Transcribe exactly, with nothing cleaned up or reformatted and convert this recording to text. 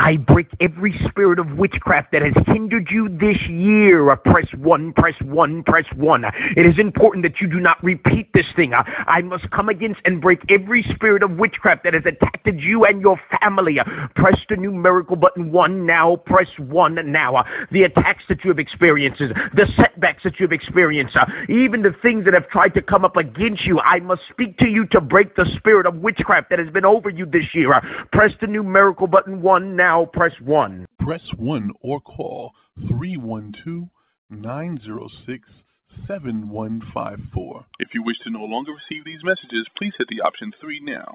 I break every spirit of witchcraft that has hindered you this year. Uh, press one, press one, press one. Uh, It is important that you do not repeat this thing. Uh, I must come against and break every spirit of witchcraft that has attacked you and your family. Uh, Press the numerical button one now. Press one now. Uh, The attacks that you have experienced, the setbacks that you have experienced, uh, even the things that have tried to come up against you, I must speak to you to break the spirit of witchcraft that has been over you this year. Uh, Press the numerical button one now. Press one. Press one or call three one two, nine zero six, seven one five four. If you wish to no longer receive these messages, please hit the option three now.